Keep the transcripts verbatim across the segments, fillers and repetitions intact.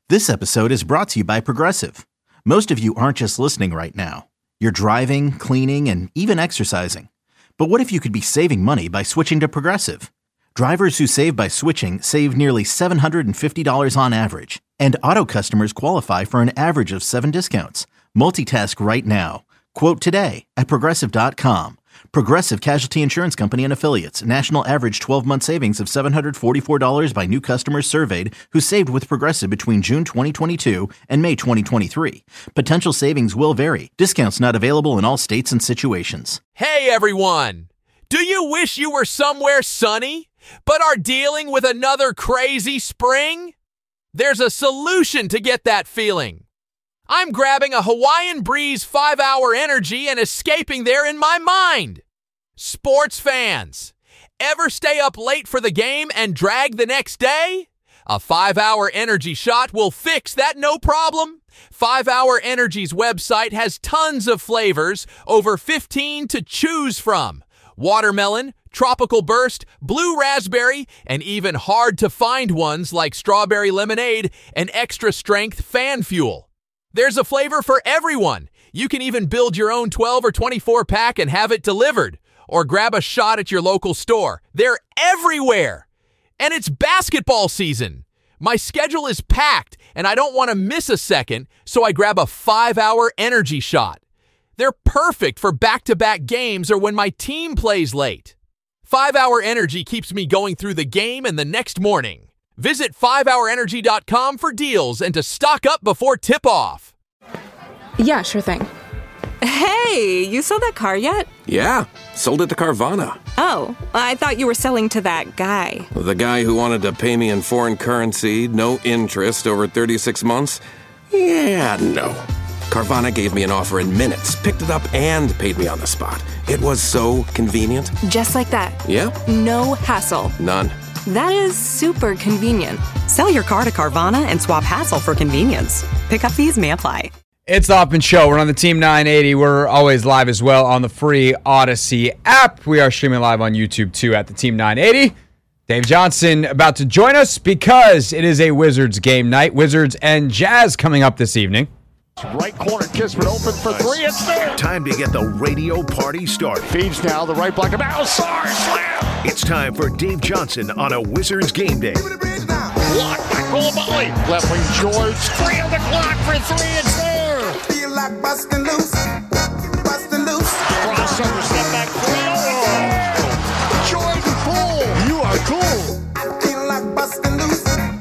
This episode is brought to you by Progressive. Most of you aren't just listening right now. You're driving, cleaning, and even exercising. But what if you could be saving money by switching to Progressive? Drivers who save by switching save nearly seven hundred fifty dollars on average. And auto customers qualify for an average of seven discounts. Multitask right now. Quote today at Progressive dot com. Progressive Casualty Insurance Company and Affiliates. National average twelve-month savings of seven hundred forty-four dollars by new customers surveyed who saved with Progressive between June twenty twenty-two and May twenty twenty-three. Potential savings will vary. Discounts not available in all states and situations. Hey, everyone! Do you wish you were somewhere sunny, but are dealing with another crazy spring? There's a solution to get that feeling. I'm grabbing a Hawaiian Breeze five hour Energy and escaping there in my mind. Sports fans, ever stay up late for the game and drag the next day? A five hour Energy shot will fix that no problem. five hour Energy's website has tons of flavors, over fifteen to choose from. Watermelon, tropical burst, blue raspberry, and even hard to find ones like strawberry lemonade and extra strength fan fuel. There's a flavor for everyone. You can even build your own twelve or twenty-four pack and have it delivered. Or grab a shot at your local store. They're everywhere. And it's basketball season. My schedule is packed, and I don't want to miss a second, so I grab a five hour Energy shot. They're perfect for back-to-back games or when my team plays late. five hour Energy keeps me going through the game and the next morning. Visit five hour energy dot com for deals and to stock up before tip-off. Yeah, sure thing. Hey, you sold that car yet? Yeah, sold it to Carvana. Oh, I thought you were selling to that guy. The guy who wanted to pay me in foreign currency, no interest, over thirty-six months? Yeah, no. Carvana gave me an offer in minutes, picked it up, and paid me on the spot. It was so convenient. Just like that. Yeah. No hassle. None. That is super convenient. Sell your car to Carvana and swap hassle for convenience. Pickup fees may apply. It's the Hoffman Show. We're on the Team nine eighty. We're always live as well on the free Odyssey app. We are streaming live on YouTube too at the Team nine eighty. Dave Johnson about to join us because it is a Wizards game night. Wizards and Jazz coming up this evening. Right corner, Kispert open for three. It's there. Time to get the radio party started. Feeds now the right block of Alsar. Slam. It's time for Dave Johnson on a Wizards game day. Block by Coulibaly. Left wing George. Three on the clock for three. It's there. Feel like busting loose. Busting loose. Crossover step back three. Oh. Jordan Poole. You are cool. I feel like busting loose.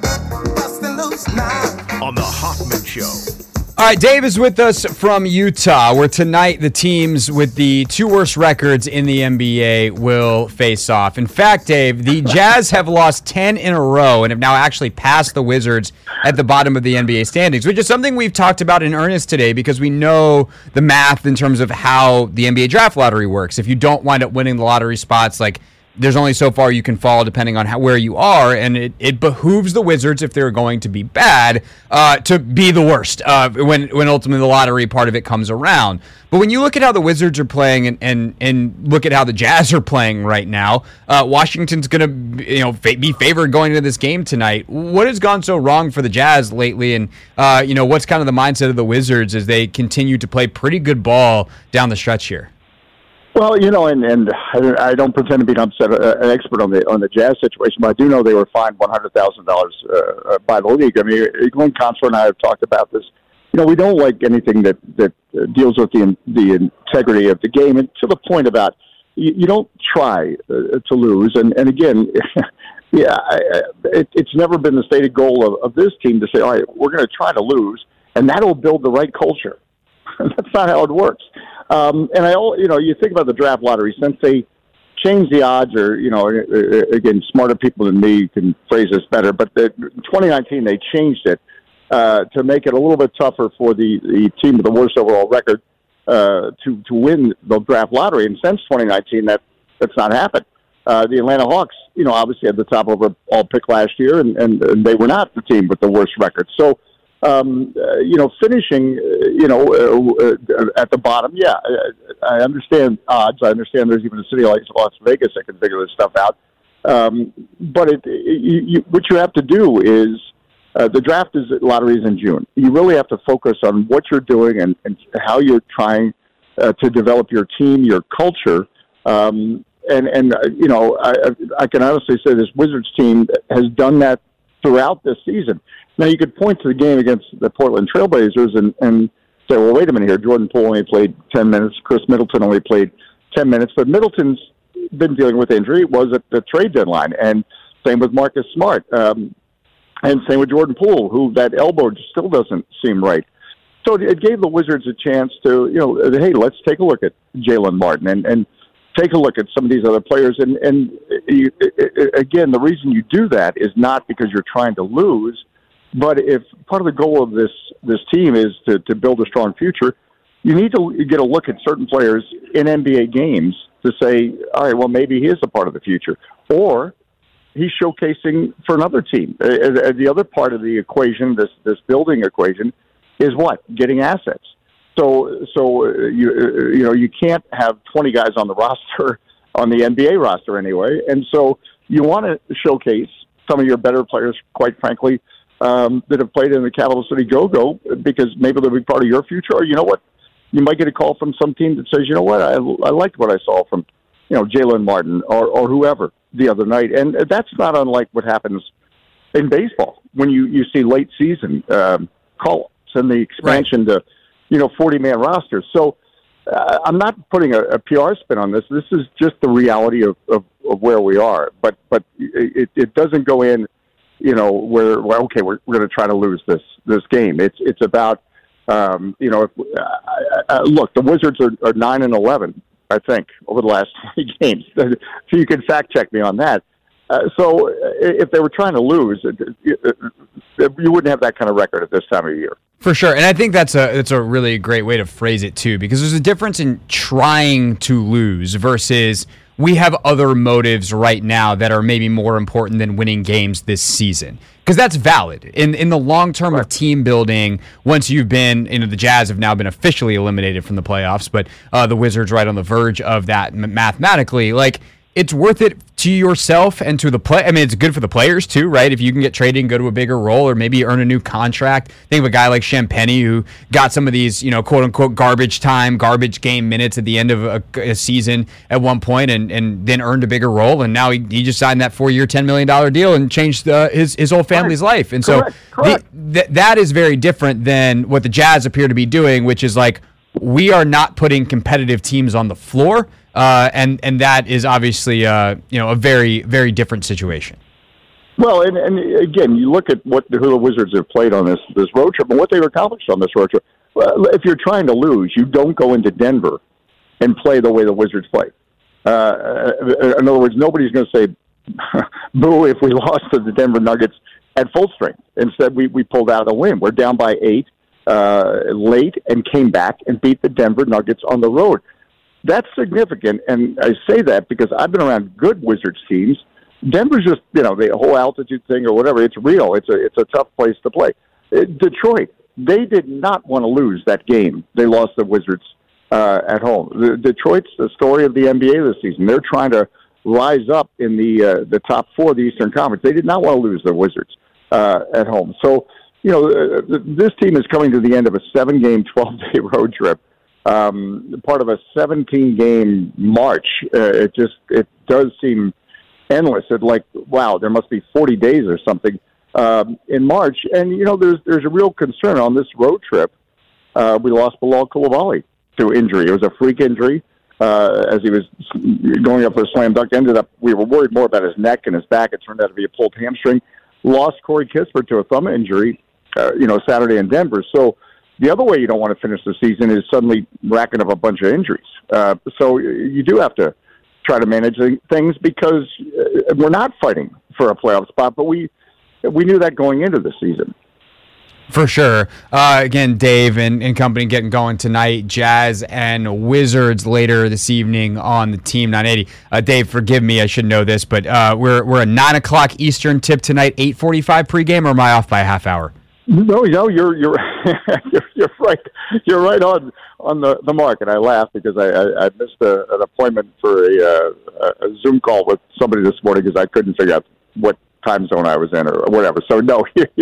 Busting loose now. On the Hoffman Show. All right, Dave is with us from Utah, where tonight the teams with the two worst records in the N B A will face off. In fact, Dave, the Jazz have lost ten in a row and have now actually passed the Wizards at the bottom of the N B A standings, which is something we've talked about in earnest today because we know the math in terms of how the N B A draft lottery works. If you don't wind up winning the lottery spots, like there's only so far you can fall depending on how, where you are, and it, it behooves the Wizards, if they're going to be bad, uh, to be the worst uh, when when ultimately the lottery part of it comes around. But when you look at how the Wizards are playing and and, and look at how the Jazz are playing right now, uh, Washington's going to you know fa- be favored going into this game tonight. What has gone so wrong for the Jazz lately, and uh, you know what's kind of the mindset of the Wizards as they continue to play pretty good ball down the stretch here? Well, you know, and, and I don't pretend to be an upset uh, an expert on the on the Jazz situation, but I do know they were fined one hundred thousand dollars uh, by the league. I mean, Glenn Consor and I have talked about this. You know, we don't like anything that that deals with the the integrity of the game, and to the point about you, you don't try uh, to lose. And and again, yeah, I, I, it, it's never been the stated goal of, of this team to say, all right, we're going to try to lose, and that'll build the right culture. That's not how it works. Um, and I, you know, you think about the draft lottery since they changed the odds, or you know, again, smarter people than me can phrase this better. But the, in twenty nineteen, they changed it uh, to make it a little bit tougher for the, the team with the worst overall record uh, to to win the draft lottery. And since twenty nineteen, that that's not happened. Uh, the Atlanta Hawks, you know, obviously had the top overall pick last year, and, and, and they were not the team with the worst record. So. Um, uh, you know, finishing, uh, you know, uh, uh, at the bottom, yeah, I, I understand odds. I understand there's even a city like Las Vegas that can figure this stuff out. Um, but it, it, you, what you have to do is Uh, the draft is lotteries in June. You really have to focus on what you're doing and, and how you're trying uh, to develop your team, your culture. Um, and, and uh, you know, I, I can honestly say this Wizards team has done that throughout this season. Now, you could point to the game against the Portland Trailblazers and, and say, well, wait a minute here. Jordan Poole only played ten minutes. Chris Middleton only played ten minutes. But Middleton's been dealing with injury. It was at the trade deadline. And same with Marcus Smart. Um, and same with Jordan Poole, who that elbow still doesn't seem right. So it gave the Wizards a chance to, you know, hey, let's take a look at Jalen Martin and, and take a look at some of these other players. And, and you, again, the reason you do that is not because you're trying to lose, but if part of the goal of this, this team is to, to build a strong future, you need to get a look at certain players in N B A games to say, all right, well, maybe he is a part of the future. Or he's showcasing for another team. Uh, the other part of the equation, this this building equation, is what? Getting assets. So so uh, you uh, you know you can't have twenty guys on the roster, on the N B A roster anyway, and so you want to showcase some of your better players, quite frankly, um, that have played in the Capital City Go-Go, because maybe they'll be part of your future. Or you know what? You might get a call from some team that says, you know what, I, I liked what I saw from, you know, Jalen Martin or, or whoever the other night. And that's not unlike what happens in baseball when you, you see late season um, call-ups and the expansion right. to, you know, forty-man rosters. So uh, I'm not putting a, a P R spin on this. This is just the reality of, of, of where we are. But but it, it doesn't go in, you know, where, well, okay, we're, we're going to try to lose this this game. It's it's about, um, you know, if, uh, uh, look, the Wizards are, are nine and eleven, I think, over the last twenty games. So you can fact check me on that. Uh, so if they were trying to lose, you wouldn't have that kind of record at this time of year. For sure, and I think that's a that's a really great way to phrase it too, because there's a difference in trying to lose versus we have other motives right now that are maybe more important than winning games this season. Because that's valid. In in the long term of team building, once you've been, you know, the Jazz have now been officially eliminated from the playoffs, but uh, the Wizards right on the verge of that mathematically, like, it's worth it to yourself and to the play. I mean, it's good for the players too, right? If you can get traded and go to a bigger role, or maybe earn a new contract. Think of a guy like Champagnie who got some of these, you know, quote unquote garbage time, garbage game minutes at the end of a, a season at one point, and, and then earned a bigger role. And now he, he just signed that four-year, ten million dollars deal and changed uh, his his whole family's correct. life. And correct. so correct. The, th- that is very different than what the Jazz appear to be doing, which is like, we are not putting competitive teams on the floor. Uh, and and that is obviously uh, you know, a very, very different situation. Well, and, and again, you look at what who the Wizards have played on this this road trip and what they've accomplished on this road trip. Well, if you're trying to lose, you don't go into Denver and play the way the Wizards play. Uh, in other words, nobody's going to say, boo, if we lost to the Denver Nuggets at full strength. Instead, we, we pulled out a win. We're down by eight uh, late and came back and beat the Denver Nuggets on the road. That's significant, and I say that because I've been around good Wizards teams. Denver's just, you know, the whole altitude thing or whatever, it's real. It's a it's a tough place to play. Detroit, they did not want to lose that game. They lost the Wizards uh, at home. The, Detroit's the story of the N B A this season. They're trying to rise up in the uh, the top four of the Eastern Conference. They did not want to lose the Wizards uh, at home. So, you know, uh, this team is coming to the end of a seven-game, twelve-day road trip. Um, part of a seventeen-game march. Uh, it just it does seem endless. It's like, wow, there must be forty days or something um, in March. And you know, there's there's a real concern on this road trip. Uh, we lost Bilal Coulibaly to injury. It was a freak injury uh, as he was going up for a slam dunk. Ended up, we were worried more about his neck and his back. It turned out to be a pulled hamstring. Lost Corey Kispert to a thumb injury. Uh, you know, Saturday in Denver. So. The other way you don't want to finish the season is suddenly racking up a bunch of injuries. Uh, so you do have to try to manage things because we're not fighting for a playoff spot, but we we knew that going into the season. For sure. Uh, again, Dave and, and company getting going tonight. Jazz and Wizards later this evening on the Team nine eighty. Uh, Dave, forgive me, I should know this, but uh, we're we're a nine o'clock Eastern tip tonight, eight forty-five pregame, or am I off by a half hour? No, no, you're you're you're, you're right. You're right on on the, the mark, and I laughed because I, I, I missed a, an appointment for a, uh, a Zoom call with somebody this morning because I couldn't figure out what time zone I was in or whatever. So no,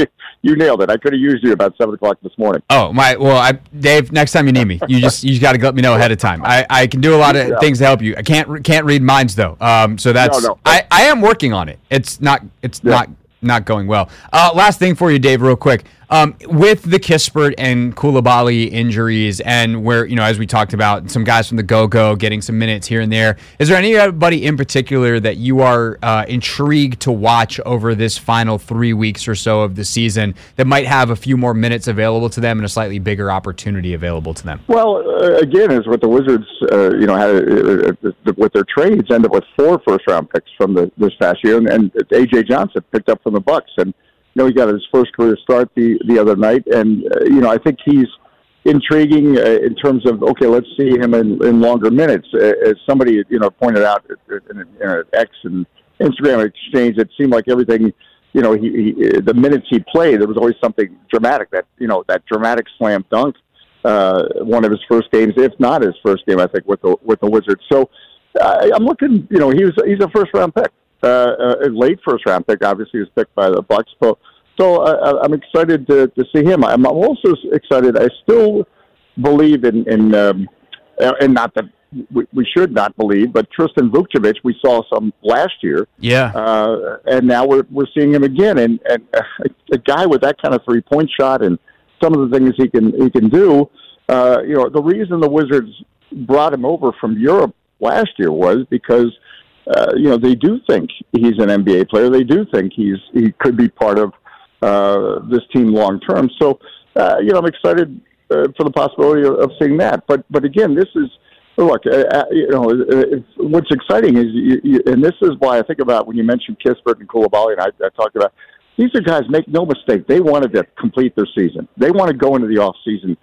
you nailed it. I could have used you about seven o'clock this morning. Oh my! Well, I, Dave, next time you need me, you just you just got to let me know ahead of time. I, I can do a lot of yeah. things to help you. I can't can't read minds though. Um, so that's no, no. I, I am working on it. It's not it's yeah. not not going well. Uh, last thing for you, Dave, real quick. Um, with the Kispert and Koulibaly injuries, and where, you know, as we talked about, some guys from the Go-Go getting some minutes here and there, is there anybody in particular that you are uh, intrigued to watch over this final three weeks or so of the season that might have a few more minutes available to them and a slightly bigger opportunity available to them? Well, uh, again, is what the Wizards, uh, you know, had uh, uh, with their trades, ended up with four first-round picks from the, this past year, and, and A J Johnson picked up from the Bucks, and you know, he got his first career start the, the other night, and, uh, you know, I think he's intriguing uh, in terms of, okay, let's see him in, in longer minutes. Uh, as somebody, you know, pointed out in an, in an X and Instagram exchange, it seemed like everything, you know, he, he the minutes he played, there was always something dramatic, that, you know, that dramatic slam dunk, uh, one of his first games, if not his first game, I think, with the, with the Wizards. So uh, I'm looking, you know, he was, he's a first-round pick. Uh, a late first round pick, obviously, was picked by the Bucks. So, so uh, I'm excited to, to see him. I'm also excited. I still believe in, in um, and not that we, we should not believe, but Tristan Vukcevic, we saw some last year. Yeah. Uh, and now we're we're seeing him again. And, and a guy with that kind of three point shot and some of the things he can he can do. Uh, you know, the reason the Wizards brought him over from Europe last year was because. Uh, you know, they do think he's an N B A player. They do think he's he could be part of uh, this team long term. So, uh, you know, I'm excited uh, for the possibility of, of seeing that. But, but again, this is look. Uh, you know, it's, what's exciting is, you, you, and this is why I think about when you mentioned Kispert and Koulibaly, and I, I talked about these are guys. Make no mistake, they wanted to complete their season. They want to go into the off season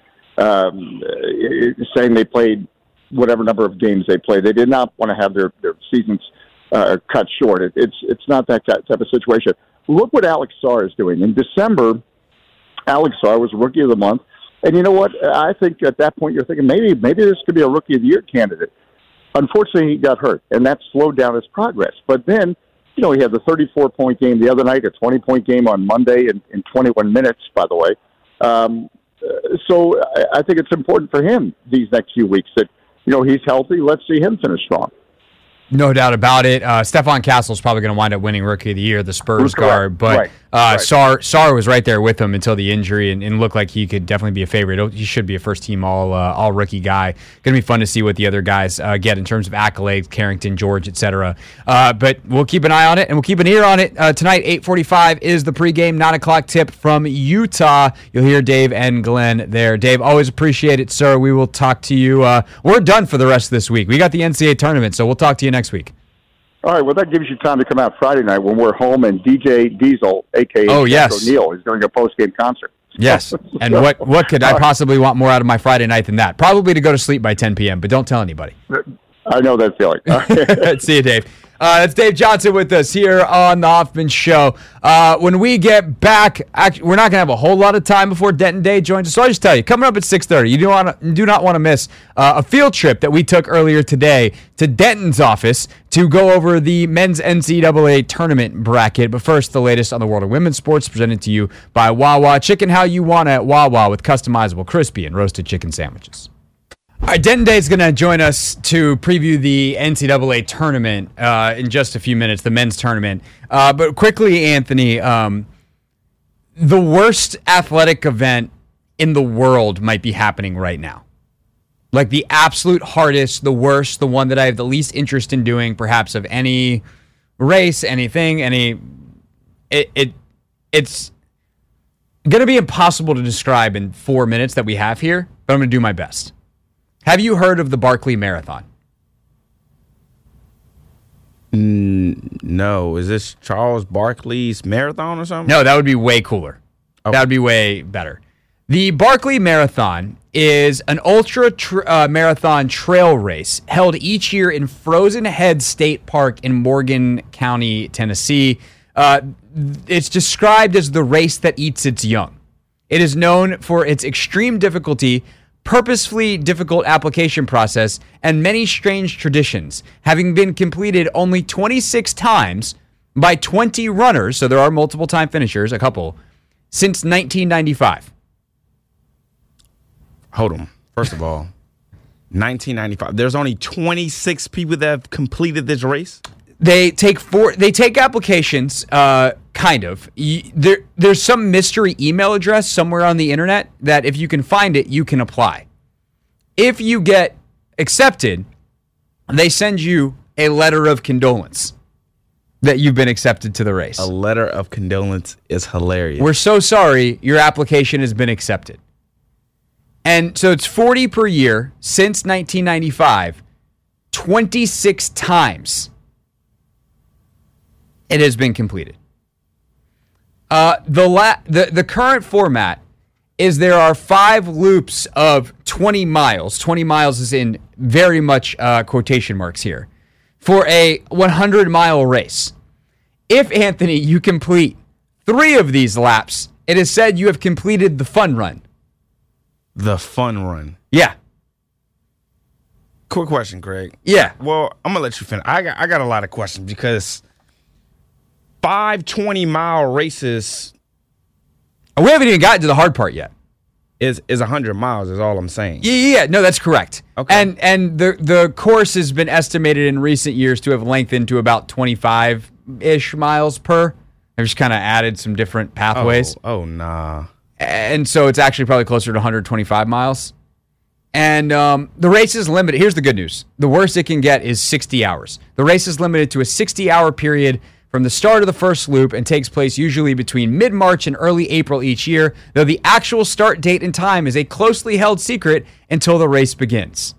um, saying they played whatever number of games they played. They did not want to have their, their seasons uh, cut short. It, it's it's not that type of situation. Look what Alex Sarr is doing. In December, Alex Sarr was Rookie of the Month. And you know what? I think at that point you're thinking maybe maybe this could be a Rookie of the Year candidate. Unfortunately, he got hurt, and that slowed down his progress. But then, you know, he had the thirty-four point game the other night, a twenty point game on Monday in, in twenty-one minutes, by the way. Um, so I, I think it's important for him these next few weeks that, you know, he's healthy. Let's see him finish strong. No doubt about it. Uh, Stephon Castle's probably going to wind up winning Rookie of the Year, the Spurs guard. But right. Uh, right. Sarr, Sarr was right there with him until the injury and, and looked like he could definitely be a favorite. He should be a first-team all uh, all rookie guy. Going to be fun to see what the other guys uh, get in terms of accolades, Carrington, George, et cetera. Uh, but we'll keep an eye on it, and we'll keep an ear on it. Uh, tonight, eight forty-five is the pregame, nine o'clock tip from Utah. You'll hear Dave and Glenn there. Dave, always appreciate it, sir. We will talk to you. Uh, we're done for the rest of this week. We got the N C double A tournament, so we'll talk to you next week. All right, well, that gives you time to come out Friday night when we're home, and D J Diesel, a k a. Oh, yes. O'Neal, is doing a post-game concert. Yes, and what, what could I possibly want more out of my Friday night than that? Probably to go to sleep by ten p.m., but don't tell anybody. I know that feeling. See you, Dave. Uh, that's Dave Johnson with us here on the Hoffman Show. Uh, when we get back, actually, we're not going to have a whole lot of time before Denton Day joins us. So I'll just tell you, coming up at six thirty, you do, wanna, do not want to miss uh, a field trip that we took earlier today to Denton's office to go over the men's N C double A tournament bracket. But first, the latest on the world of women's sports presented to you by Wawa. Chicken how you want at Wawa with customizable crispy and roasted chicken sandwiches. All right, Denton Day is going to join us to preview the N C double A tournament uh, in just a few minutes, the men's tournament. Uh, but quickly, Anthony, um, the worst athletic event in the world might be happening right now. Like the absolute hardest, the worst, the one that I have the least interest in doing, perhaps of any race, anything, any. It, it it's going to be impossible to describe in four minutes that we have here, but I'm going to do my best. Have you heard of the Barkley Marathon? Mm, no. Is this Charles Barkley's marathon or something? No, that would be way cooler. Oh. That would be way better. The Barkley Marathon is an ultra tr- uh, marathon trail race held each year in Frozen Head State Park in Morgan County, Tennessee. Uh, it's described as the race that eats its young. It is known for its extreme difficulty, purposefully difficult application process, and many strange traditions, having been completed only twenty-six times by twenty runners, so there are multiple time finishers, a couple. since nineteen ninety-five. Hold on. First of all, nineteen ninety-five. There's only twenty-six people that have completed this race. They take four. They take applications, uh, kind of. You, there, there's some mystery email address somewhere on the internet that if you can find it, you can apply. If you get accepted, they send you a letter of condolence that you've been accepted to the race. A letter of condolence is hilarious. We're so sorry your application has been accepted. And so it's forty per year since nineteen ninety-five, twenty-six times it has been completed. Uh, the, la- the the current format is there are five loops of twenty miles. twenty miles is in very much uh, quotation marks here for a one hundred mile race. If, Anthony, you complete three of these laps, it is said you have completed the fun run. The fun run. Yeah. Quick question, Craig. Yeah. Well, I'm gonna let you finish. I got I got a lot of questions because five twenty mile races. We haven't even gotten to the hard part yet. Is is a hundred miles is all I'm saying. Yeah, yeah, no, that's correct. Okay. And and the the course has been estimated in recent years to have lengthened to about twenty-five ish miles per. They've just kind of added some different pathways. Oh, oh nah. And so it's actually probably closer to one hundred twenty-five miles. And um, the race is limited. Here's the good news. The worst it can get is sixty hours. The race is limited to a sixty-hour period from the start of the first loop and takes place usually between mid-March and early April each year, though the actual start date and time is a closely held secret until the race begins.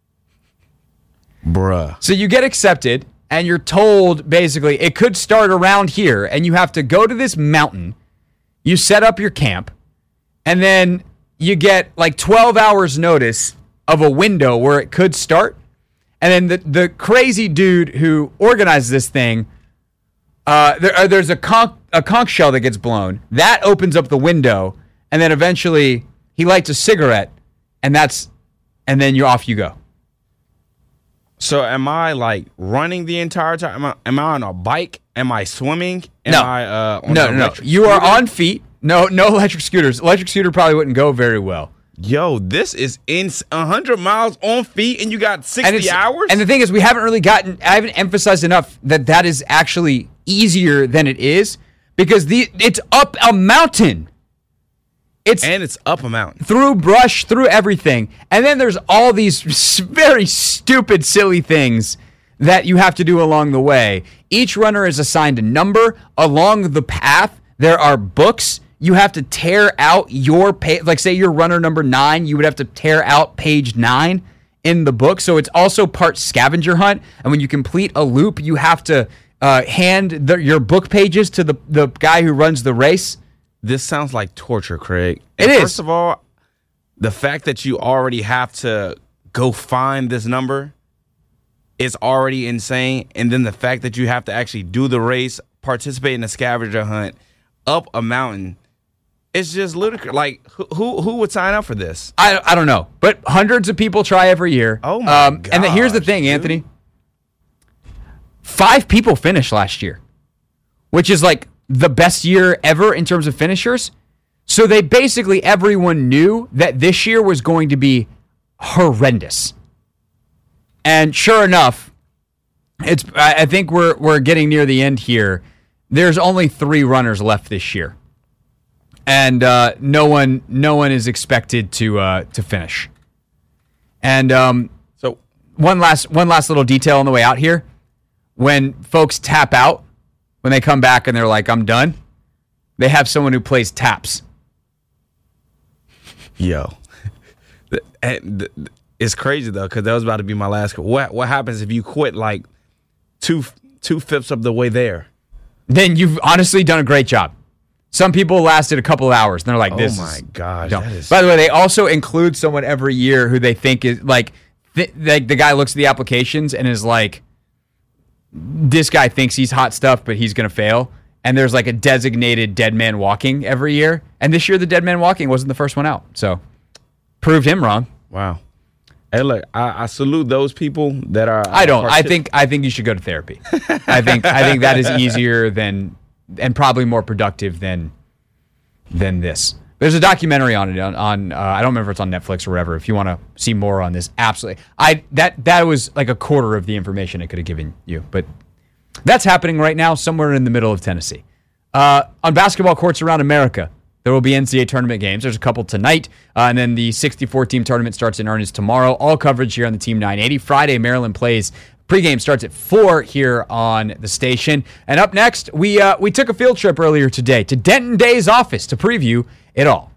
Bruh. So you get accepted, and you're told, basically, it could start around here, and you have to go to this mountain, you set up your camp, and then you get like twelve hours notice of a window where it could start. And then the, the crazy dude who organizes this thing, uh, there, uh, there's a conch, a conch shell that gets blown. That opens up the window. And then eventually he lights a cigarette. And that's, and then you're off you go. So am I like running the entire time? Am I, am I on a bike? Am I swimming? Am no. I, uh, on no, no, you are on feet. No, no electric scooters. Electric scooter probably wouldn't go very well. Yo, this is in one hundred miles on feet, and you got sixty and hours? And the thing is, we haven't really gotten, I haven't emphasized enough that that is actually easier than it is, because the it's up a mountain. It's and it's up a mountain. Through brush, through everything. And then there's all these very stupid, silly things that you have to do along the way. Each runner is assigned a number. Along the path, there are books. You have to tear out your page. Like, say you're runner number nine, you would have to tear out page nine in the book. So it's also part scavenger hunt. And when you complete a loop, you have to uh, hand the, your book pages to the, the guy who runs the race. This sounds like torture, Craig. It and is. First of all, the fact that you already have to go find this number is already insane. And then the fact that you have to actually do the race, participate in a scavenger hunt up a mountain, it's just ludicrous. Like, who, who who would sign up for this? I, I don't know. But hundreds of people try every year. Oh, my um, gosh, And the, here's the thing, dude. Anthony. Five people finished last year, which is like the best year ever in terms of finishers. So they basically, everyone knew that this year was going to be horrendous. And sure enough, it's. I I think we're we're getting near the end here. There's only three runners left this year, and uh, no one no one is expected to uh, to finish. And um, so one last one last little detail on the way out here: when folks tap out, when they come back and they're like, "I'm done," they have someone who plays taps. Yo, it's crazy though, because that was about to be my last. What what happens if you quit like two two fifths of the way there? Then you've honestly done a great job. Some people lasted a couple of hours, and they're like, "This oh my is gosh!" dumb." That is... By the way, they also include someone every year who they think is like, th- like the guy looks at the applications and is like, "This guy thinks he's hot stuff, but he's gonna fail." And there's like a designated dead man walking every year, and this year the dead man walking wasn't the first one out, so proved him wrong. Wow. Hey, look, I, I salute those people that are. Uh, I don't. I partic- think. I think you should go to therapy. I think. I think that is easier than, and probably more productive than, than this. There's a documentary on it on, on uh, I don't remember if it's on Netflix or wherever. If you want to see more on this, absolutely. I that that was like a quarter of the information I could have given you, but that's happening right now somewhere in the middle of Tennessee. Uh, on basketball courts around America, there will be N C double A tournament games. There's a couple tonight, uh, and then the sixty-four team tournament starts in earnest tomorrow. All coverage here on the Team nine eighty. Friday, Maryland plays. Pregame starts at four here on the station. And up next, we uh, we took a field trip earlier today to Denton Day's office to preview it all.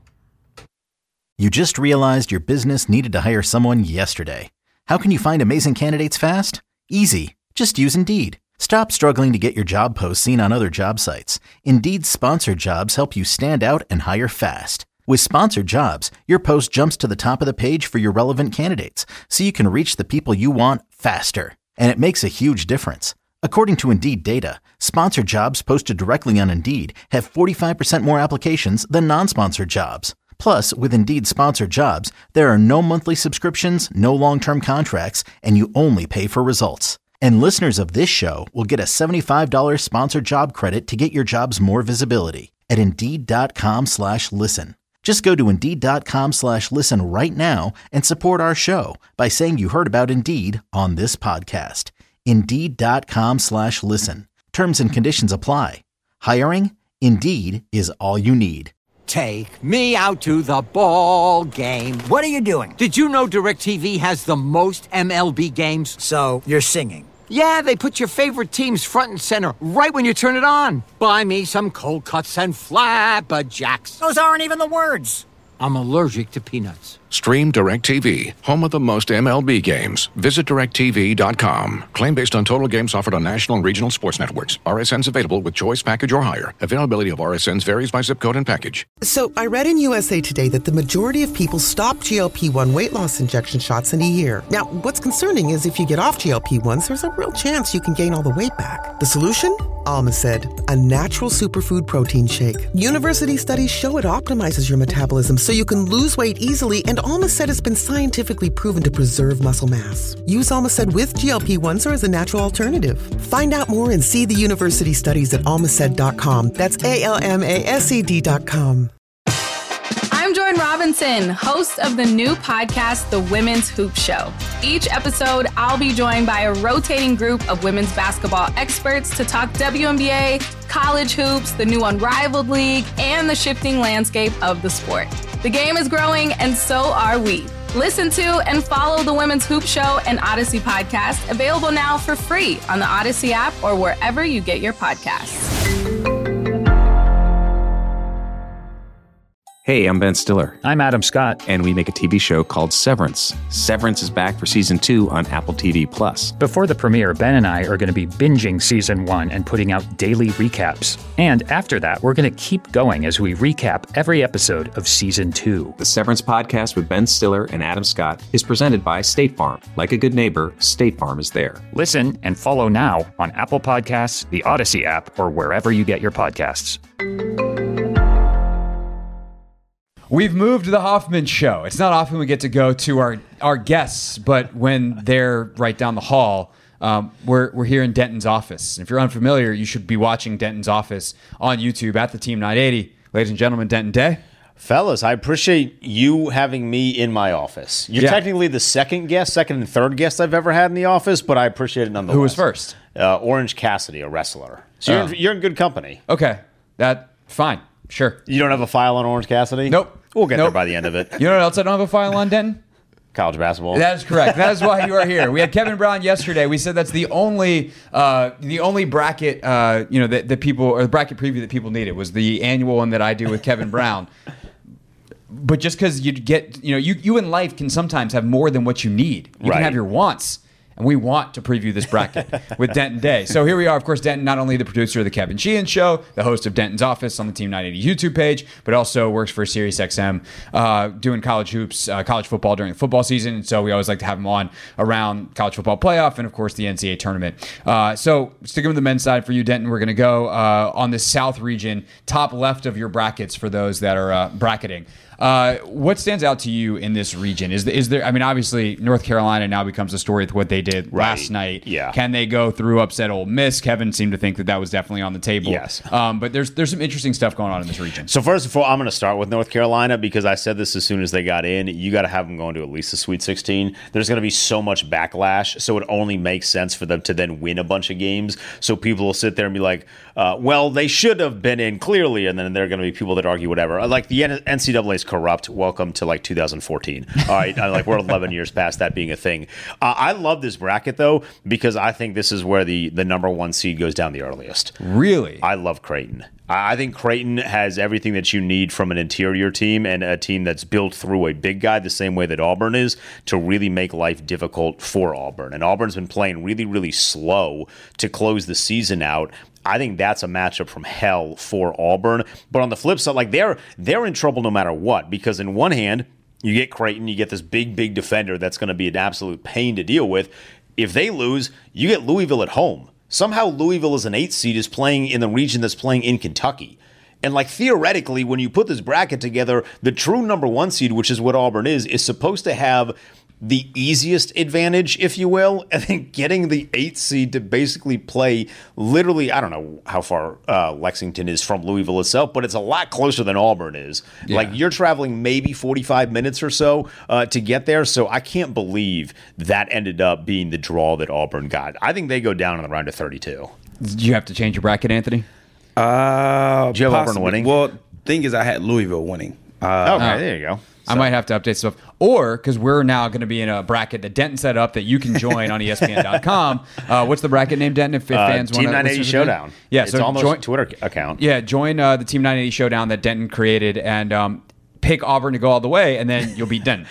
You just realized your business needed to hire someone yesterday. How can you find amazing candidates fast? Easy. Just use Indeed. Stop struggling to get your job posts seen on other job sites. Indeed's sponsored jobs help you stand out and hire fast. With sponsored jobs, your post jumps to the top of the page for your relevant candidates, so you can reach the people you want faster. And it makes a huge difference. According to Indeed data, sponsored jobs posted directly on Indeed have forty-five percent more applications than non-sponsored jobs. Plus, with Indeed sponsored jobs, there are no monthly subscriptions, no long-term contracts, and you only pay for results. And listeners of this show will get a seventy-five dollars sponsored job credit to get your jobs more visibility at Indeed.com slash listen. Just go to Indeed.com slash listen right now and support our show by saying you heard about Indeed on this podcast. Indeed.com slash listen. Terms and conditions apply. Hiring? Indeed is all you need. Take me out to the ball game. What are you doing? Did you know DirecTV has the most M L B games? So, you're singing? Yeah, they put your favorite teams front and center right when you turn it on. Buy me some cold cuts and flapjacks. Those aren't even the words. I'm allergic to peanuts. Stream DirecTV, home of the most M L B games. Visit direct T V dot com. Claim based on total games offered on national and regional sports networks. R S Ns available with choice package or higher. Availability of R S Ns varies by zip code and package. So, I read in U S A Today that the majority of people stop G L P one weight loss injection shots in a year. Now, what's concerning is if you get off G L P ones, there's a real chance you can gain all the weight back. The solution? Almacid, a natural superfood protein shake. University studies show it optimizes your metabolism so you can lose weight easily, and Almacid has been scientifically proven to preserve muscle mass. Use Almacid with G L P ones or as a natural alternative. Find out more and see the university studies at almacid dot com. That's A L M A S E D dot com. I'm Jordan Robinson, host of the new podcast, The Women's Hoop Show. Each episode, I'll be joined by a rotating group of women's basketball experts to talk W N B A, college hoops, the new Unrivaled League, and the shifting landscape of the sport. The game is growing, and so are we. Listen to and follow The Women's Hoop Show and Odyssey podcast, available now for free on the Odyssey app or wherever you get your podcasts. Hey, I'm Ben Stiller. I'm Adam Scott. And we make a T V show called Severance. Severance is back for season two on Apple T V Plus. Before the premiere, Ben and I are going to be binging season one and putting out daily recaps. And after that, we're going to keep going as we recap every episode of season two. The Severance podcast with Ben Stiller and Adam Scott is presented by State Farm. Like a good neighbor, State Farm is there. Listen and follow now on Apple Podcasts, the Odyssey app, or wherever you get your podcasts. We've moved the Hoffman Show. It's not often we get to go to our, our guests, but when they're right down the hall, um, we're we're here in Denton's office. And if you're unfamiliar, you should be watching Denton's office on YouTube at the Team nine eighty. Ladies and gentlemen, Denton Day. Fellas, I appreciate you having me in my office. You're Yeah. technically the second guest, second and third guest I've ever had in the office, but I appreciate it nonetheless. Who was first? Uh, Orange Cassidy, a wrestler. So you're, Oh. in, you're in good company. Okay, that fine, sure. You don't have a file on Orange Cassidy? Nope. We'll get Nope. there by the end of it. You know what else I don't have a file on, Denton? College basketball. That is correct. That is why you are here. We had Kevin Brown yesterday. We said that's the only uh, the only bracket uh, you know that, that people or the bracket preview that people needed was the annual one that I do with Kevin Brown. But just because you get you know you you in life can sometimes have more than what you need. You Right. can have your wants. And we want to preview this bracket with Denton Day. So here we are, of course, Denton, not only the producer of The Kevin Sheehan Show, the host of Denton's Office on the Team nine eighty YouTube page, but also works for SiriusXM uh, doing college hoops, uh, college football during the football season. And so we always like to have him on around college football playoff and, of course, the N C double A tournament. Uh, so sticking with the men's side for you, Denton, we're going to go uh, on the South region, top left of your brackets for those that are uh, bracketing. Uh, what stands out to you in this region? Is, is there? I mean, obviously, North Carolina now becomes a story with what they did Right. last night. Yeah. Can they go through upset Ole Miss? Kevin seemed to think that that was definitely on the table. Yes. Um, but there's there's some interesting stuff going on in this region. So first of all, I'm going to start with North Carolina because I said this as soon as they got in. You got to have them going to at least the Sweet sixteen. There's going to be so much backlash, so it only makes sense for them to then win a bunch of games. So people will sit there and be like, uh, well, they should have been in clearly, and then there are going to be people that argue whatever. Like the N C double A is corrupt. Welcome to like two thousand fourteen. All right, like we're eleven years past that being a thing. Uh, I love this bracket though because I think this is where the the number one seed goes down the earliest. Really? I love Creighton. I think Creighton has everything that you need from an interior team and a team that's built through a big guy the same way that Auburn is to really make life difficult for Auburn. And Auburn's been playing really, really slow to close the season out. I think that's a matchup from hell for Auburn. But on the flip side, like they're they're in trouble no matter what because in one hand, you get Creighton, you get this big, big defender that's going to be an absolute pain to deal with. If they lose, you get Louisville at home. Somehow Louisville as an eighth seed is playing in the region that's playing in Kentucky. And like theoretically, when you put this bracket together, the true number one seed, which is what Auburn is, is supposed to have the easiest advantage, if you will, and then getting the eighth seed to basically play literally, I don't know how far uh, Lexington is from Louisville itself, but it's a lot closer than Auburn is. Yeah. Like you're traveling maybe forty-five minutes or so uh, to get there, so I can't believe that ended up being the draw that Auburn got. I think they go down in the round of thirty-two. Did you have to change your bracket, Anthony? Uh, Do you have Auburn possibly. winning? Well, thing is, I had Louisville winning. Uh, okay, Oh. there you go. I might have to update stuff. Or, because we're now going to be in a bracket that Denton set up that you can join on E S P N dot com. Uh, what's the bracket name, Denton, if, if Uh, fans want Team to nine eighty Showdown. Yeah, it's so on join, the Twitter account. Yeah, join uh, the Team nine eighty Showdown that Denton created and um, pick Auburn to go all the way, and then you'll beat Denton.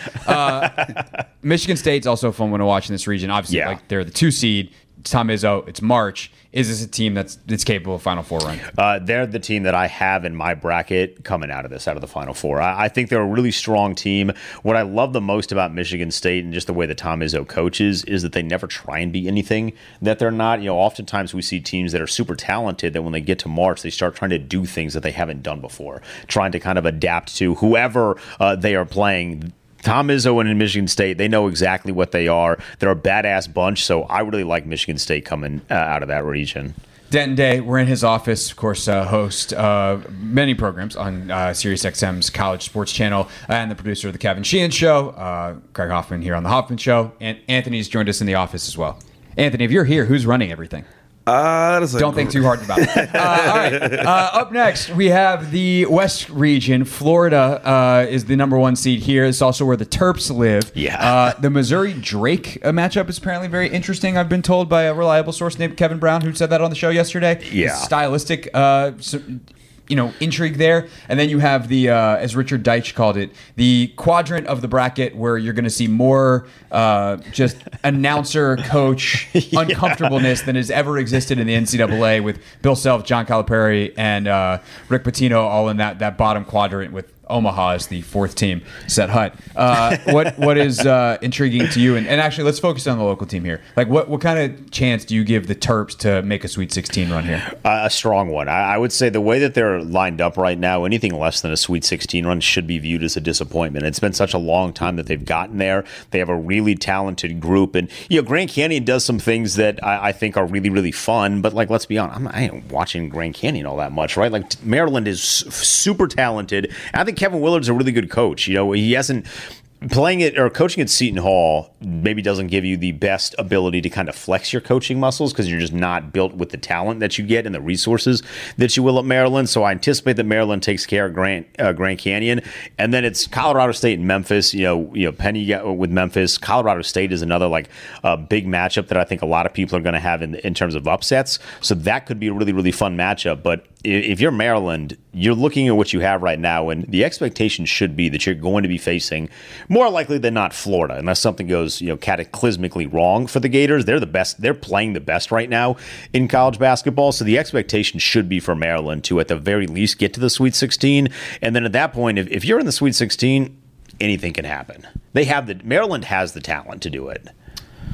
Uh, Michigan State's also a fun one to watch in this region. Obviously, Yeah. like they're the two seed. It's Tom Izzo. It's March. Is this a team that's that's capable of Final Four run? Uh, they're the team that I have in my bracket coming out of this, out of the Final Four. I, I think they're a really strong team. What I love the most about Michigan State and just the way that Tom Izzo coaches is that they never try and be anything that they're not. You know, oftentimes we see teams that are super talented that when they get to March, they start trying to do things that they haven't done before, trying to kind of adapt to whoever uh, they are playing. Tom Izzo and Michigan State, they know exactly what they are. They're a badass bunch, so I really like Michigan State coming uh, out of that region. Denton Day, we're in his office, of course, uh, host uh, many programs on uh, SiriusXM's College Sports Channel, and the producer of The Kevin Sheehan Show, uh, Craig Hoffman here on The Hoffman Show, and Anthony's joined us in the office as well. Anthony, if you're here, who's running everything? Uh, that's a Don't think too hard about it. Uh, all right. Uh, up next, we have the West region. Florida uh, is the number one seed here. It's also where the Terps live. Yeah. Uh, the Missouri-Drake uh, matchup is apparently very interesting, I've been told by a reliable source named Kevin Brown, who said that on the show yesterday. Yeah. Stylistic uh, so, you know, intrigue there. And then you have the, uh, as Richard Deitch called it, the quadrant of the bracket where you're going to see more uh, just announcer, coach Yeah. uncomfortableness than has ever existed in the N C double A with Bill Self, John Calipari, and uh, Rick Pitino all in that, that bottom quadrant with Omaha as the fourth team, Set Hut. Uh, what what is uh, intriguing to you? And, and actually, let's focus on the local team here. Like, what, what kind of chance do you give the Terps to make a Sweet sixteen run here? Uh, a strong one. I, I would say the way that they're lined up right now, anything less than a Sweet sixteen run should be viewed as a disappointment. It's been such a long time that they've gotten there. They have a really talented group. And, you know, Grand Canyon does some things that I, I think are really, really fun. But, like, let's be honest, I'm not, I ain't watching Grand Canyon all that much, right? Like, Maryland is super talented. I think Kevin Willard's a really good coach. You know, he hasn't playing it or coaching at Seton Hall maybe doesn't give you the best ability to kind of flex your coaching muscles because you're just not built with the talent that you get and the resources that you will at Maryland. So I anticipate that Maryland takes care of Grand, uh, Grand Canyon, and then it's Colorado State and Memphis. You know, you know, Penny with Memphis. Colorado State is another like uh, big matchup that I think a lot of people are going to have in in terms of upsets. So that could be a really really fun matchup. But if you're Maryland, you're looking at what you have right now, and the expectation should be that you're going to be facing, more likely than not, Florida, unless something goes, you know, cataclysmically wrong for the Gators. They're the best. They're playing the best right now in college basketball, so the expectation should be for Maryland to, at the very least, get to the Sweet sixteen. And then at that point, if, if you're in the Sweet sixteen, anything can happen. They have the Maryland has the talent to do it.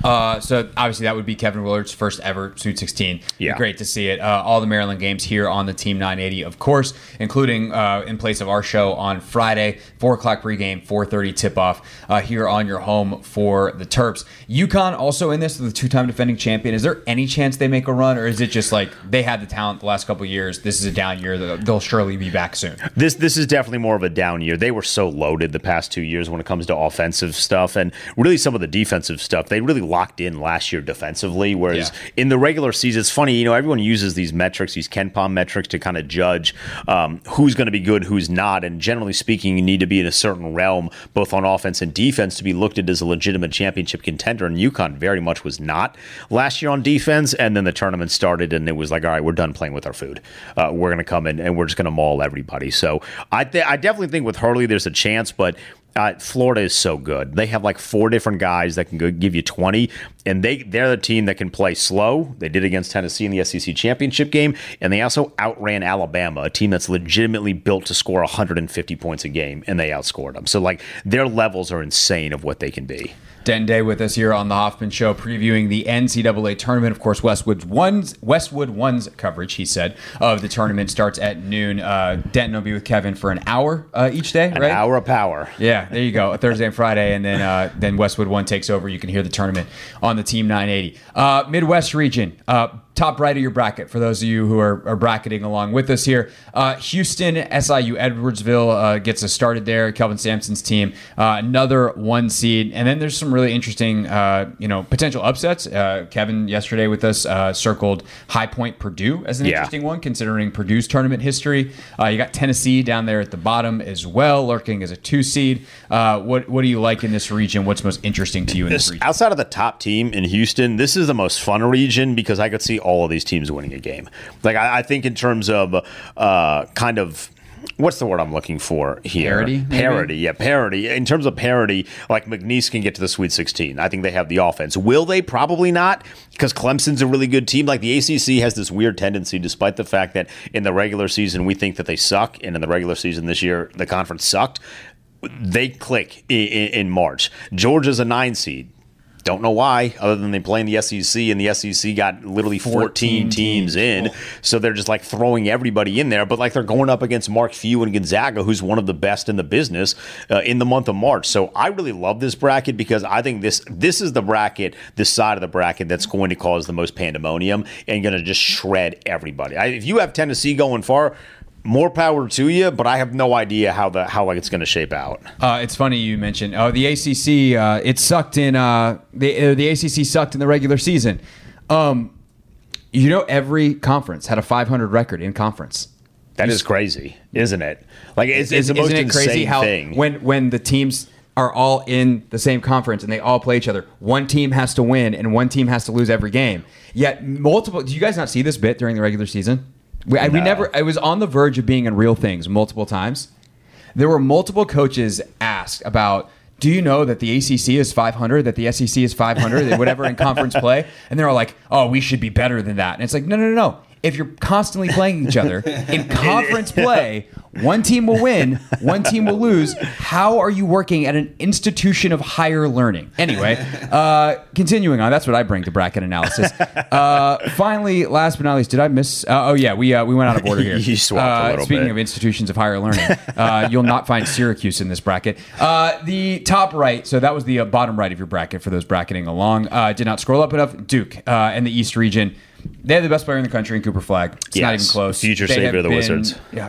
Uh, so obviously that would be Kevin Willard's first ever Sweet sixteen. Yeah. Great to see it. Uh, all the Maryland games here on the Team nine eighty, of course, including uh, in place of our show on Friday, four o'clock pregame, four thirty tip-off uh, here on your home for the Terps. UConn also in this, the two-time defending champion. Is there any chance they make a run, or is it just like they had the talent the last couple of years? This is a down year. They'll surely be back soon. This this is definitely more of a down year. They were so loaded the past two years when it comes to offensive stuff, and really some of the defensive stuff. They really locked in last year defensively, whereas yeah. in the regular season, it's funny, you know, everyone uses these metrics, these KenPom metrics to kind of judge um, who's going to be good, who's not, and generally speaking, you need to be in a certain realm, both on offense and defense, to be looked at as a legitimate championship contender, and UConn very much was not last year on defense, and then the tournament started, and it was like, all right, we're done playing with our food. Uh, we're going to come in, and we're just going to maul everybody. So I, th- I definitely think with Hurley, there's a chance, but Uh, Florida is so good. They have like four different guys that can go give you twenty, and they, they're the team that can play slow. They did against Tennessee in the S E C championship game, and they also outran Alabama, a team that's legitimately built to score one hundred fifty points a game, and they outscored them. So like their levels are insane of what they can be. Den Day with us here on the Hoffman Show, previewing the N C double A tournament. Of course, Westwood One's Westwood One's coverage, he said, of the tournament starts at noon. Uh, Denton will be with Kevin for an hour uh, each day, an right? An hour of power. Yeah, there you go. A Thursday and Friday, and then uh, then Westwood One takes over. You can hear the tournament on the Team nine eighty. Uh, Midwest region. Uh, Top right of your bracket for those of you who are, are bracketing along with us here. Uh, Houston, S I U Edwardsville uh, gets us started there. Kelvin Sampson's team, uh, another one seed, and then there's some really interesting, uh, you know, potential upsets. Uh, Kevin yesterday with us uh, circled High Point Purdue as an yeah. interesting one, considering Purdue's tournament history. Uh, you got Tennessee down there at the bottom as well, lurking as a two seed. Uh, what what do you like in this region? What's most interesting to you in this, this region? Outside of the top team in Houston, this is the most fun region because I could see all of these teams winning a game. Like I, I think in terms of uh, kind of what's the word I'm looking for here? Parity? Maybe? Parity, yeah, parity. In terms of parity, like McNeese can get to the Sweet sixteen. I think they have the offense. Will they? Probably not, because Clemson's a really good team. Like the A C C has this weird tendency, despite the fact that in the regular season we think that they suck, and in the regular season this year the conference sucked. They click in, in, in March. Georgia's a nine seed. Don't know why, other than they play in the S E C, and the S E C got literally fourteen, fourteen teams in. Oh. So they're just like throwing everybody in there, but like they're going up against Mark Few and Gonzaga, who's one of the best in the business uh, in the month of March. So I really love this bracket because I think this this is the bracket, this side of the bracket that's going to cause the most pandemonium and going to just shred everybody. I, if you have Tennessee going far, more power to you, but I have no idea how the how like it's going to shape out. Uh, it's funny you mentioned oh the A C C. Uh, it sucked in uh, the uh, the A C C sucked in the regular season. Um, you know, every conference had a five hundred record in conference. That is crazy, isn't it? Like it's, it's the most isn't it insane crazy how thing. when when the teams are all in the same conference and they all play each other, one team has to win and one team has to lose every game. Yet multiple. Do you guys not see this bit during the regular season? We, no. we never. I was on the verge of being in Real Things multiple times. There were multiple coaches asked about, do you know that the A C C is five hundred, that the S E C is five hundred, whatever in conference play? And they're all like, oh, we should be better than that. And it's like, no, no, no, no. If you're constantly playing each other in conference play, one team will win, one team will lose. How are you working at an institution of higher learning? Anyway, uh, continuing on, that's what I bring to bracket analysis. Uh, finally, last but not least, did I miss? Uh, oh yeah, we uh, we went out of order here. You swapped uh, a little speaking bit. of institutions of higher learning, uh, you'll not find Syracuse in this bracket. Uh, the top right, so that was the uh, bottom right of your bracket for those bracketing along. Uh, did not scroll up enough. Duke uh, and the East region. They have the best player in the country in Cooper Flagg. It's yes. not even close. Future they savior of the been, Wizards. Yeah.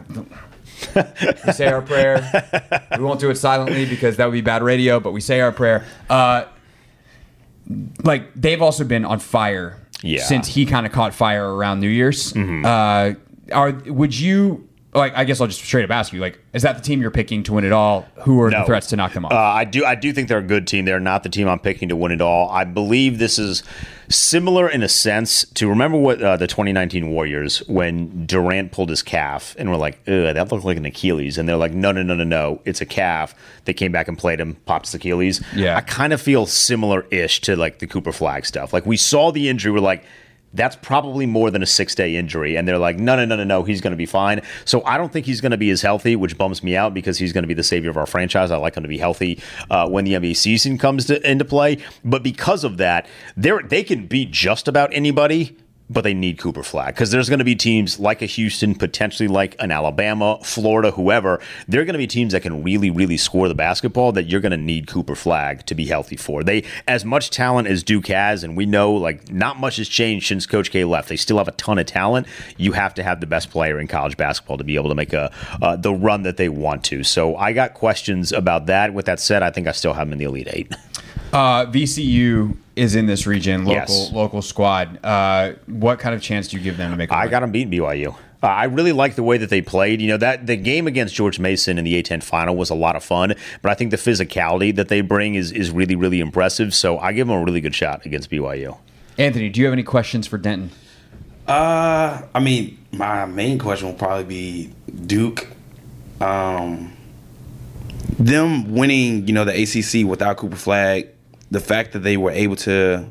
We say our prayer. We won't do it silently because that would be bad radio, but we say our prayer. Uh, like, they've also been on fire yeah. since he kind of caught fire around New Year's. Mm-hmm. Uh, are Would you... Like, I guess I'll just straight up ask you, like, is that the team you're picking to win it all? Who are no. the threats to knock them off? Uh, I do I do think they're a good team. They're not the team I'm picking to win it all. I believe this is similar in a sense to, remember what uh, the twenty nineteen Warriors, when Durant pulled his calf, and we're like, ugh, that looked like an Achilles. And they're like, no, no, no, no, no, it's a calf. They came back and played him, popped his Achilles. Yeah. I kind of feel similar-ish to, like, the Cooper Flagg stuff. Like, we saw the injury, we're like, that's probably more than a six-day injury. And they're like, no, no, no, no, no, he's going to be fine. So I don't think he's going to be as healthy, which bums me out because he's going to be the savior of our franchise. I like him to be healthy uh, when the N B A season comes to, into play. But because of that, they're, they can beat just about anybody, but they need Cooper Flagg because there's going to be teams like a Houston, potentially like an Alabama, Florida, whoever. They're going to be teams that can really, really score the basketball that you're going to need Cooper Flagg to be healthy for. They, as much talent as Duke has, and we know like not much has changed since Coach K left. They still have a ton of talent. You have to have the best player in college basketball to be able to make a uh, the run that they want to. So I got questions about that. With that said, I think I still have them in the Elite Eight. Uh, V C U is in this region, local Yes. local squad. Uh, what kind of chance do you give them to make a I win? got them beating B Y U. Uh, I really like the way that they played. You know, that the game against George Mason in the A ten final was a lot of fun, but I think the physicality that they bring is is really, really impressive. So I give them a really good shot against B Y U. Anthony, do you have any questions for Denton? Uh, I mean, my main question will probably be Duke. Um, them winning, you know, the A C C without Cooper Flagg, the fact that they were able to,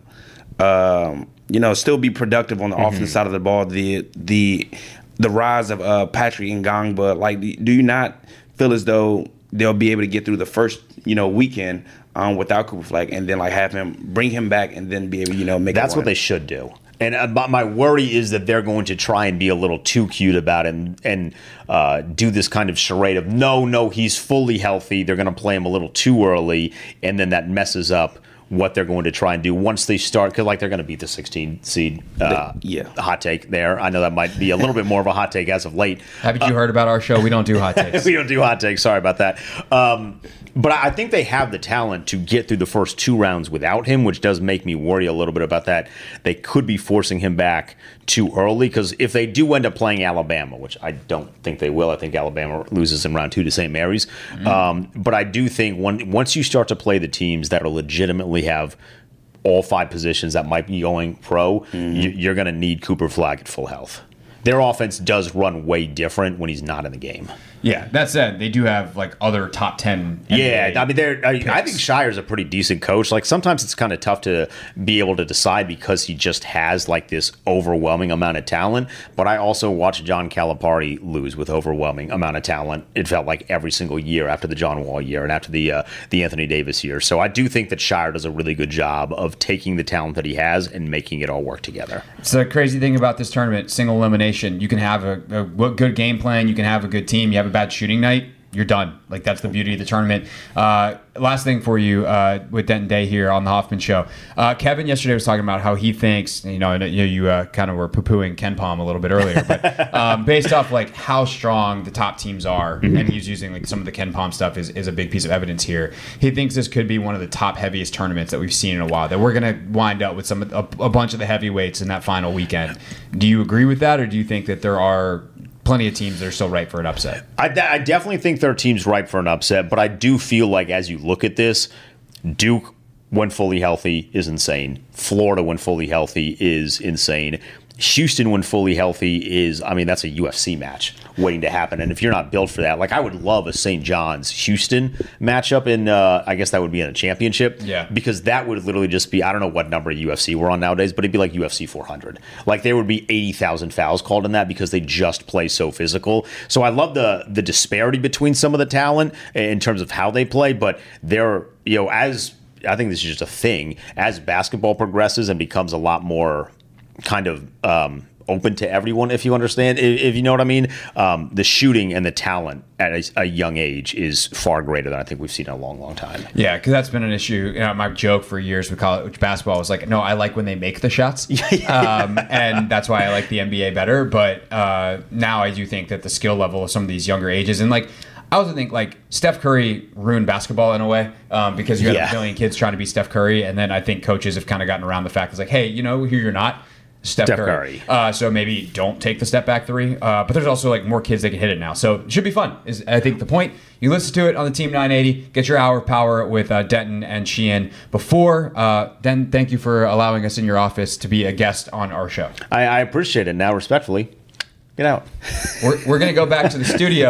um, you know, still be productive on the mm-hmm. offensive side of the ball, the the the rise of uh, Patrick Ngangba, like, do you not feel as though they'll be able to get through the first, you know, weekend um, without Cooper Flagg, and then like have him bring him back, and then be able, you know, make That's it what they should do. And uh, my worry is that they're going to try and be a little too cute about it and, and uh, do this kind of charade of, no, no, he's fully healthy. They're going to play him a little too early, and then that messes up what they're going to try and do once they start, because like they're going to beat the sixteen seed. Uh, yeah, hot take there. I know that might be a little bit more of a hot take as of late. Haven't you uh, heard about our show? We don't do hot takes. We don't do hot takes. Sorry about that. Um, but I think they have the talent to get through the first two rounds without him, which does make me worry a little bit about that. They could be forcing him back too early, because if they do end up playing Alabama, which I don't think they will, I think Alabama loses in round two to Saint Mary's. Mm-hmm. Um, but I do think when, once you start to play the teams that are legitimately have all five positions that might be going pro, mm-hmm. you, you're going to need Cooper Flagg at full health. Their offense does run way different when he's not in the game. Yeah, that said, they do have like other top ten. N B A yeah, I mean, they're. I, picks. I think Shire's a pretty decent coach. Like sometimes it's kind of tough to be able to decide because he just has like this overwhelming amount of talent. But I also watched John Calipari lose with overwhelming amount of talent. It felt like every single year after the John Wall year and after the uh, the Anthony Davis year. So I do think that Shire does a really good job of taking the talent that he has and making it all work together. It's the crazy thing about this tournament: single elimination. You can have a, a good game plan. You can have a good team. You have a bad shooting night, you're done. Like, that's the beauty of the tournament. Uh, last thing for you uh, with Denton Day here on the Hoffman Show. Uh, Kevin yesterday was talking about how he thinks, you know, you, you uh, kind of were poo-pooing Ken Pom a little bit earlier, but um, based off like how strong the top teams are, mm-hmm. and he's using like some of the Ken Pom stuff is, is a big piece of evidence here. He thinks this could be one of the top heaviest tournaments that we've seen in a while, that we're going to wind up with some a, a bunch of the heavyweights in that final weekend. Do you agree with that, or do you think that there are plenty of teams that are still ripe for an upset? I, I definitely think there are teams ripe for an upset, but I do feel like as you look at this, Duke, when fully healthy, is insane. Florida, when fully healthy, is insane. Houston, when fully healthy, is, I mean, that's a U F C match waiting to happen. And if you're not built for that, like I would love a Saint John's Houston matchup in, uh, I guess that would be in a championship. Yeah. Because that would literally just be, I don't know what number of U F C we're on nowadays, but it'd be like U F C four hundred. Like there would be eighty thousand fouls called in that because they just play so physical. So I love the the disparity between some of the talent in terms of how they play, but they're, you know, as, I think this is just a thing, as basketball progresses and becomes a lot more kind of um, open to everyone, if you understand, if, if you know what I mean. Um, the shooting and the talent at a, a young age is far greater than I think we've seen in a long, long time. Yeah, because that's been an issue. You know, my joke for years with college basketball was like, no, I like when they make the shots. um, and that's why I like the N B A better. But uh, now I do think that the skill level of some of these younger ages, and like, I also think like Steph Curry ruined basketball in a way um, because you have yeah. a million kids trying to be Steph Curry. And then I think coaches have kind of gotten around the fact it's like, hey, you know who you're not? Steph, Steph Curry. Curry. Uh, so maybe don't take the step back three. Uh, but there's also like more kids that can hit it now. So it should be fun, is I think the point. You listen to it on the Team nine eighty. Get your hour of power with uh, Denton and Sheehan. Before, uh, Denton, thank you for allowing us in your office to be a guest on our show. I, I appreciate it. Now, respectfully, get out. We're, we're going to go back to the studio.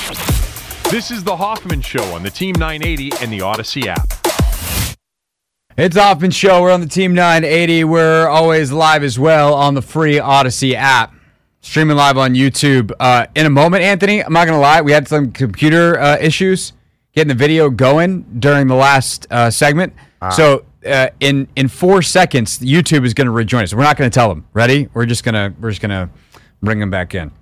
This is the Hoffman Show on the Team nine eighty and the Odyssey app. It's Hoffman Show. We're on the Team nine eighty. We're always live as well on the free Odyssey app. Streaming live on YouTube. Uh, in a moment, Anthony, I'm not going to lie, we had some computer uh, issues getting the video going during the last uh, segment. Ah. So uh, in in four seconds, YouTube is going to rejoin us. We're not going to tell them. Ready? We're just gonna we're just gonna bring them back in.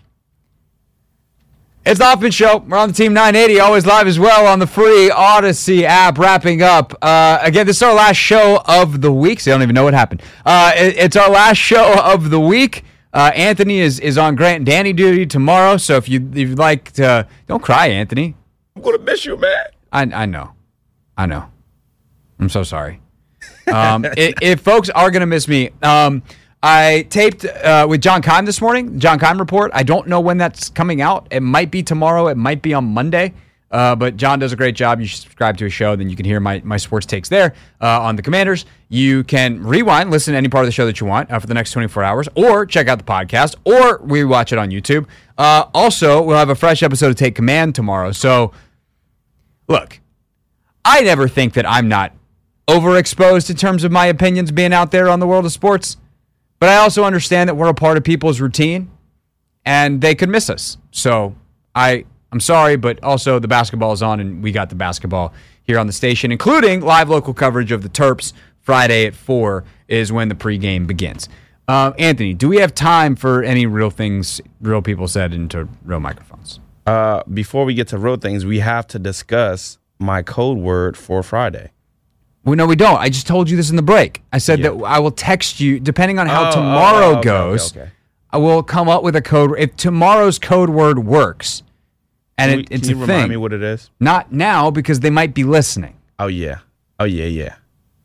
It's the Hoffman Show. We're on the Team nine eighty, always live as well on the free Odyssey app. Wrapping up. Uh, again, this is our last show of the week, so I don't even know what happened. Uh, it, it's our last show of the week. Uh, Anthony is, is on Grant and Danny duty tomorrow, so if, you, if you'd like to... Don't cry, Anthony. I'm going to miss you, man. I, I know. I know. I'm so sorry. Um, if, if folks are going to miss me... Um, I taped uh, with John Keim this morning, John Keim Report. I don't know when that's coming out. It might be tomorrow. It might be on Monday. Uh, but John does a great job. You should subscribe to his show. Then you can hear my, my sports takes there uh, on the Commanders. You can rewind, listen to any part of the show that you want uh, for the next twenty-four hours, or check out the podcast, or rewatch it on YouTube. Uh, also, we'll have a fresh episode of Take Command tomorrow. So, look, I never think that I'm not overexposed in terms of my opinions being out there on the world of sports. But I also understand that we're a part of people's routine, and they could miss us. So I, I'm sorry, but also the basketball is on, and we got the basketball here on the station, including live local coverage of the Terps. Friday at four is when the pregame begins. Uh, Anthony, do we have time for any real things real people said into real microphones? Uh, before we get to real things, we have to discuss my code word for Friday. Well, no, we don't. I just told you this in the break. I said yeah. that I will text you, depending on how oh, tomorrow oh, okay, goes, okay, okay. I will come up with a code. If tomorrow's code word works, and can it, we, it's can you a remind thing. me what it is? Not now, because they might be listening. Oh, yeah. Oh, yeah, yeah.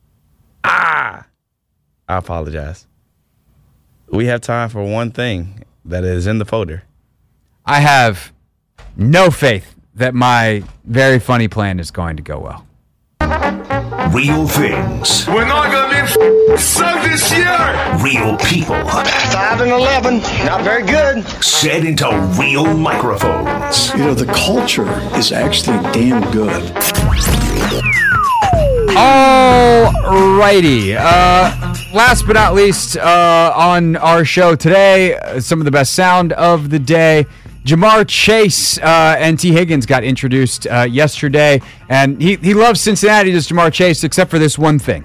Ah! I apologize. We have time for one thing that is in the folder. I have no faith that my very funny plan is going to go well. Real things. We're not gonna be sucked this year. Real people. Five and eleven, not very good. Set into real microphones. You know, the culture is actually damn good. Alrighty. Uh, last but not least, uh, on our show today, uh, some of the best sound of the day. Ja'Marr Chase uh, and T. Higgins got introduced uh, yesterday, and he, he loves Cincinnati, does Ja'Marr Chase, except for this one thing.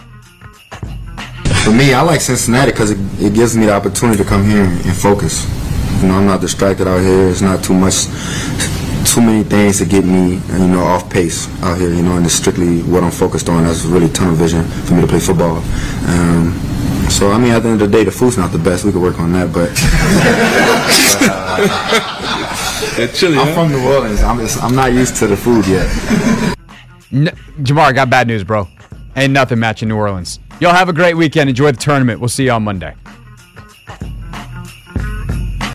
For me, I like Cincinnati because it, it gives me the opportunity to come here and focus. You know, I'm not distracted out here. It's not too much, too many things to get me, you know, off pace out here. You know, and it's strictly what I'm focused on. That's really tunnel vision for me to play football. Um, So, I mean, at the end of the day, the food's not the best. We could work on that, but uh, chili, I'm huh? from New Orleans. I'm, just, I'm not used to the food yet. N- Ja'Marr, I got bad news, bro. Ain't nothing matching New Orleans. Y'all have a great weekend. Enjoy the tournament. We'll see you on Monday.